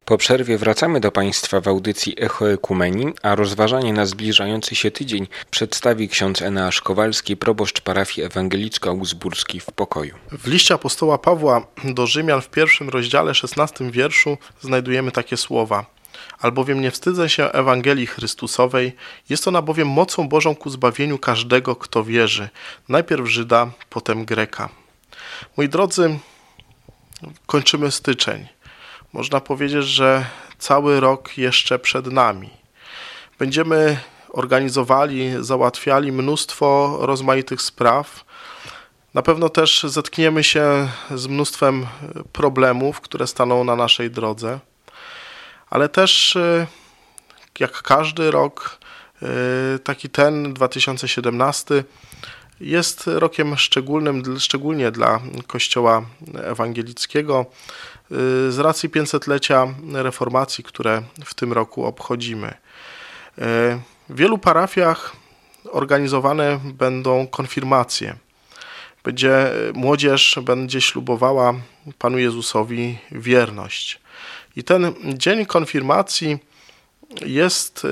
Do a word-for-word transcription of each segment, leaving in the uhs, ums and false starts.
Po przerwie wracamy do Państwa w audycji Echo Ekumenii, a rozważanie na zbliżający się tydzień przedstawi ksiądz Eneasz Kowalski, proboszcz parafii ewangelicko-augsburskiej w Pokoju. W liście apostoła Pawła do Rzymian w pierwszym rozdziale, szesnastym wierszu znajdujemy takie słowa. Albowiem nie wstydzę się Ewangelii Chrystusowej, jest ona bowiem mocą Bożą ku zbawieniu każdego, kto wierzy. Najpierw Żyda, potem Greka. Moi drodzy, kończymy styczeń. Można powiedzieć, że cały rok jeszcze przed nami. Będziemy organizowali, załatwiali mnóstwo rozmaitych spraw. Na pewno też zetkniemy się z mnóstwem problemów, które staną na naszej drodze. Ale też jak każdy rok, taki ten dwa tysiące siedemnasty jest rokiem szczególnym, szczególnie dla Kościoła ewangelickiego z racji pięćsetlecia reformacji, które w tym roku obchodzimy. W wielu parafiach organizowane będą konfirmacje. Będzie, młodzież będzie ślubowała Panu Jezusowi wierność. I ten dzień konfirmacji jest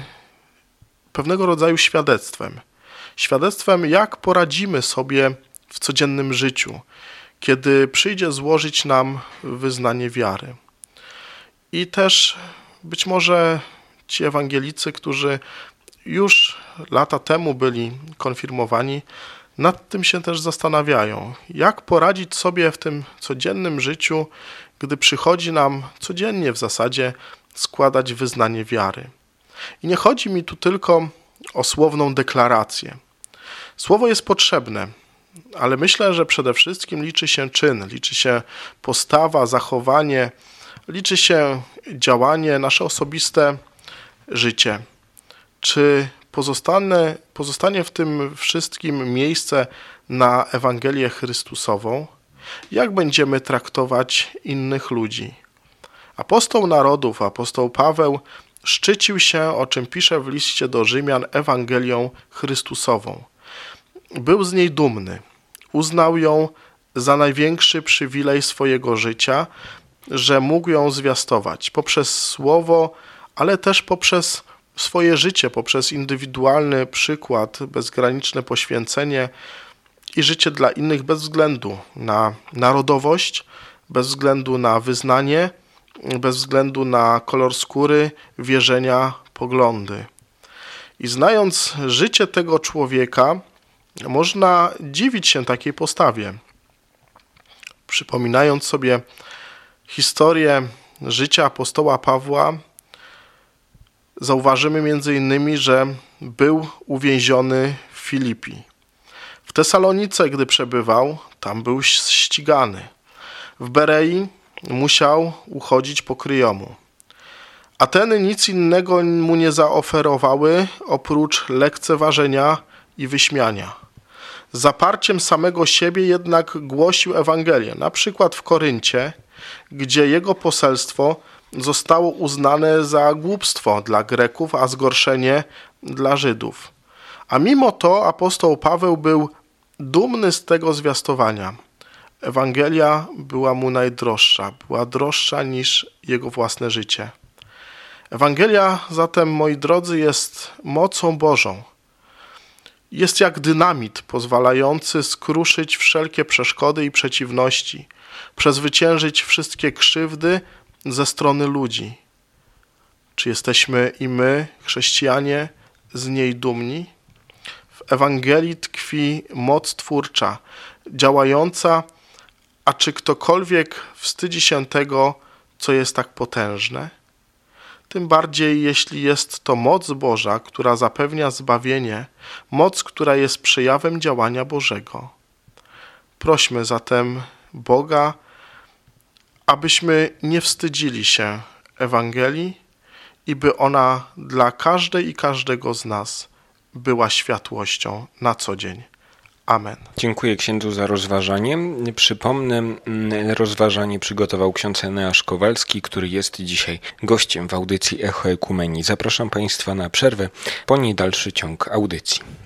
pewnego rodzaju świadectwem. Świadectwem, jak poradzimy sobie w codziennym życiu, kiedy przyjdzie złożyć nam wyznanie wiary. I też być może ci ewangelicy, którzy już lata temu byli konfirmowani, nad tym się też zastanawiają, jak poradzić sobie w tym codziennym życiu, gdy przychodzi nam codziennie w zasadzie składać wyznanie wiary. I nie chodzi mi tu tylko o słowną deklarację. Słowo jest potrzebne, ale myślę, że przede wszystkim liczy się czyn, liczy się postawa, zachowanie, liczy się działanie, nasze osobiste życie. Czy pozostanie, pozostanie w tym wszystkim miejsce na Ewangelię Chrystusową? Jak będziemy traktować innych ludzi? Apostoł narodów, apostoł Paweł szczycił się, o czym pisze w liście do Rzymian, Ewangelią Chrystusową. Był z niej dumny. Uznał ją za największy przywilej swojego życia, że mógł ją zwiastować poprzez słowo, ale też poprzez swoje życie, poprzez indywidualny przykład, bezgraniczne poświęcenie i życie dla innych bez względu na narodowość, bez względu na wyznanie, bez względu na kolor skóry, wierzenia, poglądy. I znając życie tego człowieka, można dziwić się takiej postawie. Przypominając sobie historię życia apostoła Pawła, zauważymy między innymi, że był uwięziony w Filipi. W Tesalonice, gdy przebywał, tam był ścigany. W Berei musiał uchodzić po kryjomu. Ateny nic innego mu nie zaoferowały oprócz lekceważenia i wyśmiania. Z zaparciem samego siebie jednak głosił Ewangelię, na przykład w Koryncie, gdzie jego poselstwo zostało uznane za głupstwo dla Greków, a zgorszenie dla Żydów. A mimo to apostoł Paweł był dumny z tego zwiastowania. Ewangelia była mu najdroższa, była droższa niż jego własne życie. Ewangelia zatem, moi drodzy, jest mocą Bożą. Jest jak dynamit pozwalający skruszyć wszelkie przeszkody i przeciwności, przezwyciężyć wszystkie krzywdy ze strony ludzi. Czy jesteśmy i my, chrześcijanie, z niej dumni? W Ewangelii tkwi moc twórcza, działająca, a czy ktokolwiek wstydzi się tego, co jest tak potężne? Tym bardziej, jeśli jest to moc Boża, która zapewnia zbawienie, moc, która jest przejawem działania Bożego. Prośmy zatem Boga, abyśmy nie wstydzili się Ewangelii i by ona dla każdej i każdego z nas była światłością na co dzień. Amen. Dziękuję księdzu za rozważanie. Przypomnę, rozważanie przygotował ksiądz Eneasz Kowalski, który jest dzisiaj gościem w audycji Echo Ekumenii. Zapraszam Państwa na przerwę, po niej dalszy ciąg audycji.